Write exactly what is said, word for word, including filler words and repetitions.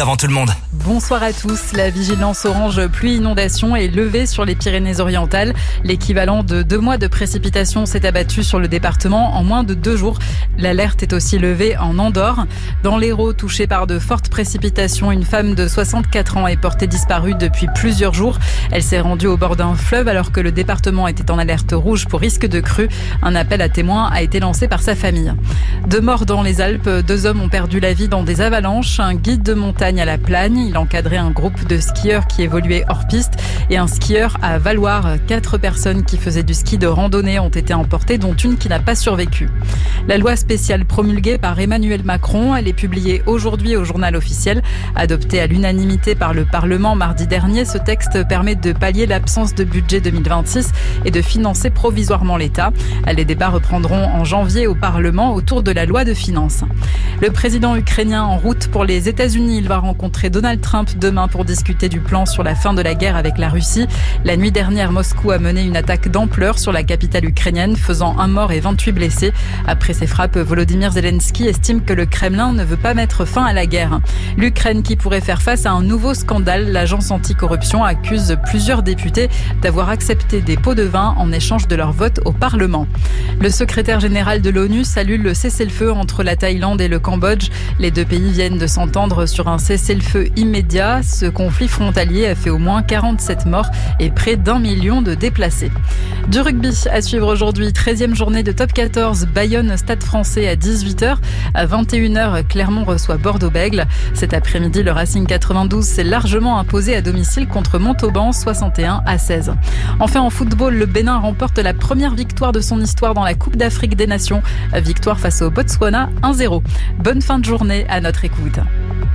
Avant tout le monde. Bonsoir à tous. La vigilance orange pluie inondation est levée sur les Pyrénées-Orientales. L'équivalent de deux mois de précipitations s'est abattu sur le département en moins de deux jours. L'alerte est aussi levée en Andorre. Dans l'Hérault, touché par de fortes précipitations, une femme de soixante-quatre ans est portée disparue depuis plusieurs jours. Elle s'est rendue au bord d'un fleuve alors que le département était en alerte rouge pour risque de crue. Un appel à témoins a été lancé par sa famille. Deux morts dans les Alpes. Deux hommes ont perdu la vie dans des avalanches. Un guide de montagne à la Plagne. Il encadrait un groupe de skieurs qui évoluaient hors piste et un skieur à Valloire. Quatre personnes qui faisaient du ski de randonnée ont été emportées, dont une qui n'a pas survécu. La loi spéciale promulguée par Emmanuel Macron, elle est publiée aujourd'hui au journal officiel. Adoptée à l'unanimité par le Parlement mardi dernier, ce texte permet de pallier l'absence de budget deux mille vingt-six et de financer provisoirement l'État. Les débats reprendront en janvier au Parlement autour de la loi de finances. Le président ukrainien en route pour les États-Unis, il va rencontrer Donald Trump demain pour discuter du plan sur la fin de la guerre avec la Russie. La nuit dernière, Moscou a mené une attaque d'ampleur sur la capitale ukrainienne, faisant un mort et vingt-huit blessés. Après ces frappes, Volodymyr Zelensky estime que le Kremlin ne veut pas mettre fin à la guerre. L'Ukraine qui pourrait faire face à un nouveau scandale, l'agence anticorruption accuse plusieurs députés d'avoir accepté des pots de vin en échange de leur vote au Parlement. Le secrétaire général de l'ONU salue le cessez-le-feu entre la Thaïlande et le Cambodge. Les deux pays viennent de s'entendre sur un cessez-le-feu immédiat. Ce conflit frontalier a fait au moins quarante-sept morts et près d'un million de déplacés. Du rugby à suivre aujourd'hui, treizième journée de top quatorze, Bayonne Stade Français à dix-huit heures. À vingt et une heures, Clermont reçoit Bordeaux-Bègles. Cet après-midi, le Racing quatre-vingt-douze s'est largement imposé à domicile contre Montauban, soixante et un à seize. Enfin en football, le Bénin remporte la première victoire de son histoire dans la Coupe d'Afrique des Nations. Victoire face au Botswana un zéro. Bonne fin de journée à notre écoute.